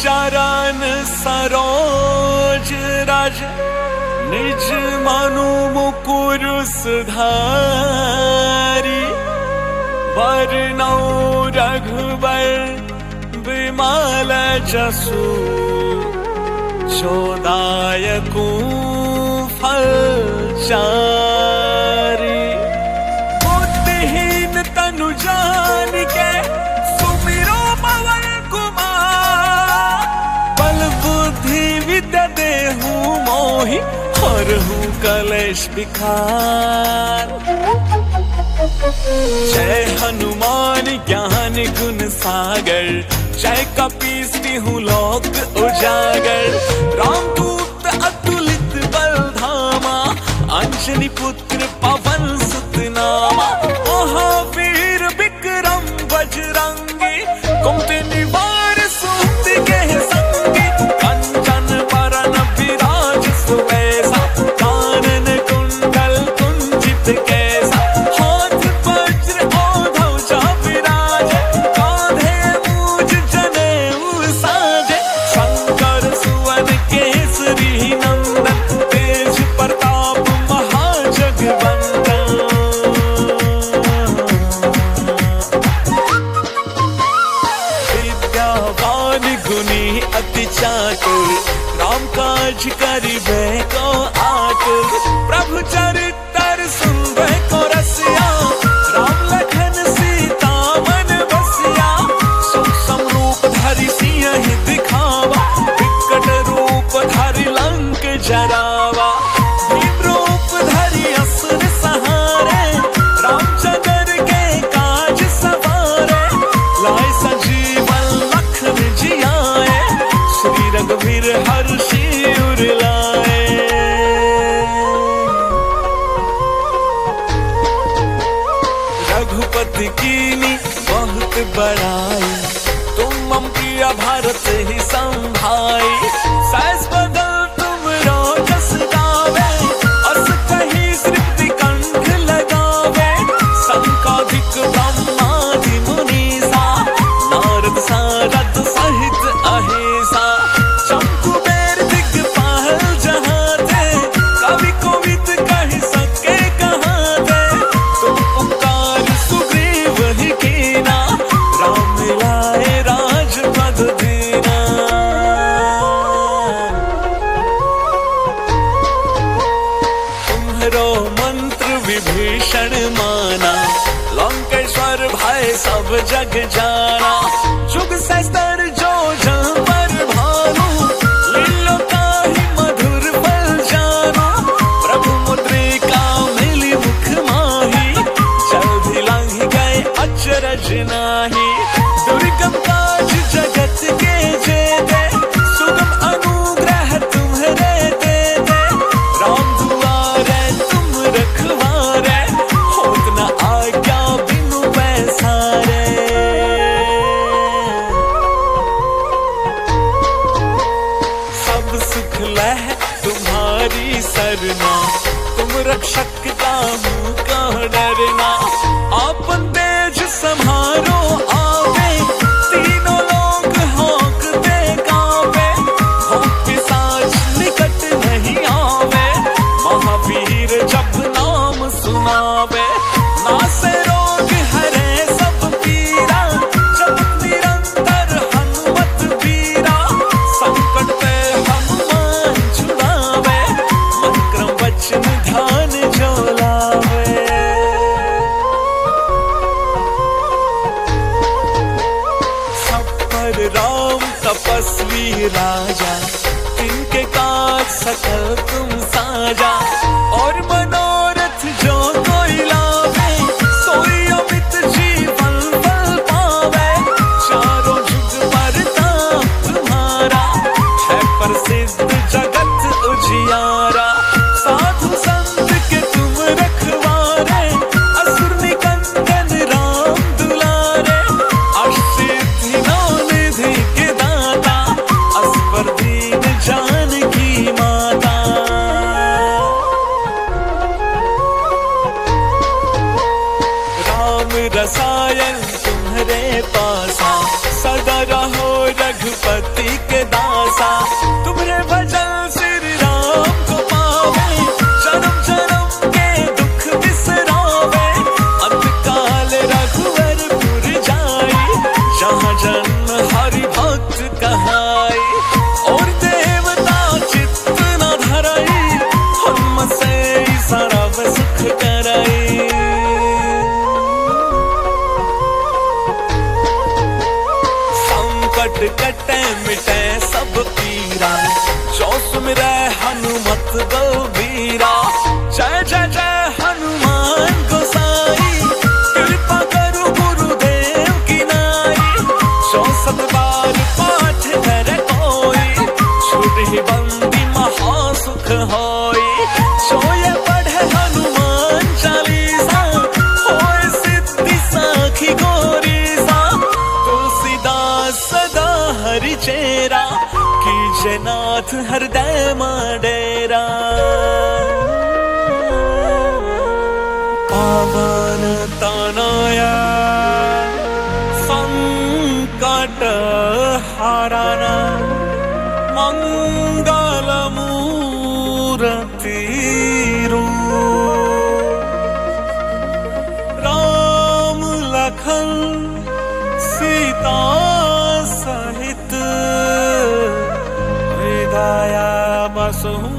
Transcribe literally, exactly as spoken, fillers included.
चरण सरोज रज निज मनु मुकुर सुधारी। वरनौ रघुबर विमल जसु जो दायकु फलचारी। बुद्धिहीन तनु जान के सुमिरो पवन कुमार। बल बुद्धि विद्या देहु मोहि हरहु कलेश विकार। जय हनुमान ज्ञान गुण सागर जय कपीस तिहु लोक उजागर। रामदूत अतुलित बल धामा अंजनी पुत्र पवन सुत नामा। महावीर विक्रम बजरंगी कुमति निवार सुमति के संगी। कंचन बरन विराज सुबेसा कानन कुंडल कुंजित कैसा। हाथ वज्र औधव जा विराजे कांधे मूज जनेऊ साजे। शंकर सुवन केसरी नंदन तेज प्रताप महाजगवंदन। विद्यावान गुणी अति चातुर राम काज करिबे को आतुर। प्रभु चरित्र सुनबे को रसिया राम लखन सीता मन बसिया। सूक्ष्म रूप धरि सियहि दिखावा विकट रूप धरि लंक जरावा। भीम रूप धरि असुर संहारे रामचंद्र के काज सवारे। लाए संजीवन लखन जियाए श्री रघुवीर हर्षि उर लाए। रघुपति कीनी बहुत बड़ाई तुम मम प्रिय भरत ही संभाई। सहस बदन तुम रोजस गावे अस कहि श्रुति कंठ लगावे। संकाधिक ब्रह्मादि मुनीसा नारद सारद सहित अहिसा। शंकुबेर दिगपाल जहाँ थे कवि कोविद कहि सके कहाँ थे। तुम उपकार सुग्रीव ही कीना राम मिलाए राजपद दीना। तुम्हरो मंत्र विभीषण माना लंकेश्वर भय सब जग जाना। जुग सहस्त्र जो जन पर भानु लीलो ताहि मधुर फल जानु। प्रभु मुद्रिका मिली मुख माही जल्दी लांघि गए अचरज नाही। दुर्गम काज जगत के जेते सुगम अनुग्रह तुम्हरे देते। राम दुआरे तुम रखवारे होत न आज्ञा बिनु पैसारे। सब सुख लह तुम्हारी सरना तुम रक्षक काहू का डरना। आपन तेज सम्हारो आवे तीनों लोग होंकते कांपे। भूत पिशाच निकट नहीं आवे महावीर जप नाम सुनावे। नासे रोग हरे सब पीरा जपत निरंतर हनुमत वीरा। संकट ते हनुमान छुड़ावे मन क्रम वचन ध्यान जो लावे। सब पर राम तपस्वी राजा तिनके काज सकल तुम साजा। और मनोरथ जो कोई लावे सोई अमित जीवन फल पावे। चारों जुग परताप तुम्हारा है प्रसिद्ध जगत उजियारा। साधु संत के तुम रखवारे असुर निकंदन राम दुलारे। अष्टसिद्धि नौ निधि के दाता असवर दीन जानकी माता। राम रसायन तुम्हारे पासा सदा रहो रघुपति के संकट कटे मिटे सब पीरा, जो सुमिरै हनुमत बलबीरा। जय जय जय हनुमान गोसाई, कृपा करु गुरुदेव की नाई। जो सत बार पाठ करे कोई, छूटहि बंदी महासुख होई। जो ये पढ़े हनुमान चालीसा, होय सिद्धि साखी गोरीसा। तुलसीदास सदा हरि चेरा, कीजे नाथ हृदय मां डेरा। पावन तनया संकट हारना, मंगल मूर्ति राम लखन सीता सहित, हृदय बसहु